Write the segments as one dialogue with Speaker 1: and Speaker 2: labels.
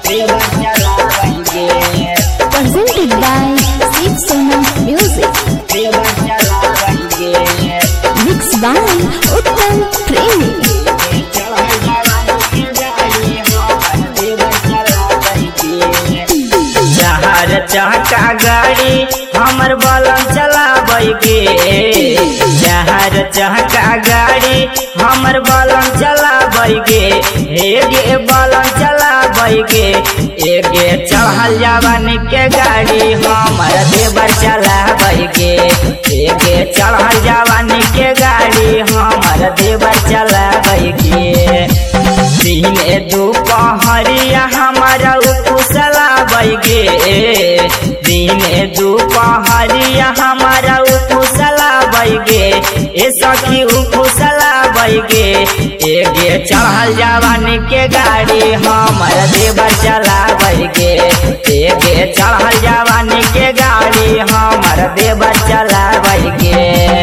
Speaker 1: Presented by Shiv Sona Music. Mixed by Uttam Premi.
Speaker 2: चहका गाड़ी हमर बलम चलाबे जहर चहका गाड़ी हमर बलम चलाबे हे गे बलम चलाबे एगे चढ़ल जवानी के गाड़ी हमर देवर चलाबे एगे चढ़ल जवानी के गाड़ी हमर देवर चलाबे दिन दुपहरिया हमारा उपसला बैगे दिन दुपहरिया हमारा उपसला बैगे ए सखी उपसला बैगे एगे चढ़ल जवानी के गाड़ी हमारा देवर चला बैगे एगे चढ़ल जवानी के गाड़ी हमारा देवर चला बैगे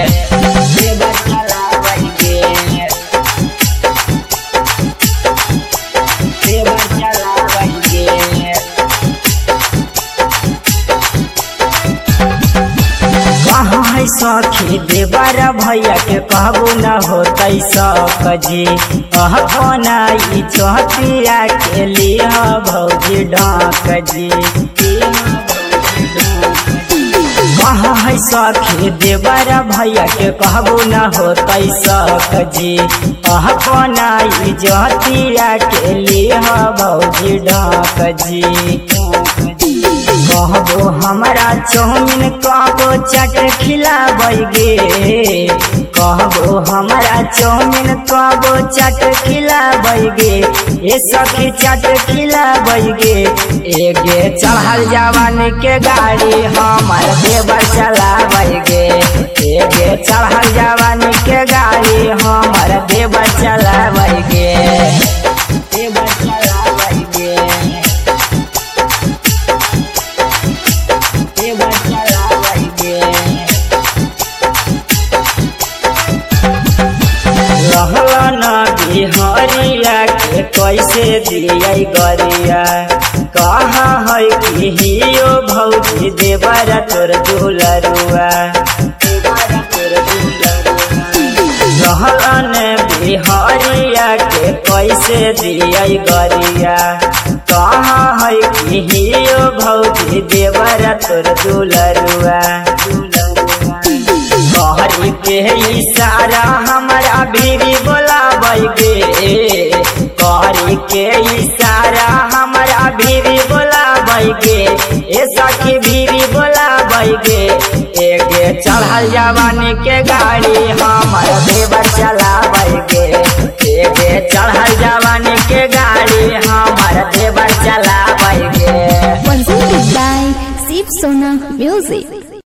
Speaker 2: सखी देवर भैया के कहबू न होते सजी बनाई चौथिया के लिए भौजी ढाक जी कह सखी देवर भैया के कहबू न होते सजी बनाई चौथिया के लिए भौजी ढाक जी कहबो हमारा चौमिन कहबो चट खिलाबे कहबो हमारा चौमिन कहबो चट खिलाबे ए सखी चट खिलाबे एगे चढ़ल जवानी के गाड़ी हमार देवर चलाबे एगे चढ़ल जवानी के गाड़ी हमार देवर चलाबे हरिया के कैसे दिया गरिया कहा है कि हियो भौजी देवर तोर दुलरुआ रहलन बिहरिया के कैसे दिया गरिया कहा है कि हियो भौजी देवर तोर दुलरुआ कहरी के इशारा हमारा भीरी बोलाबे कहरी के इशारा हमारा भीरी बोलाबे ए सखी भीरी बोलाबे एगे चढ़ल जवानी के गाड़ी हमारा देवर चलाबे एगे चढ़ल जवानी के गाड़ी हमारा देवर चलाबे।
Speaker 1: Presented by Shiv Sona Music.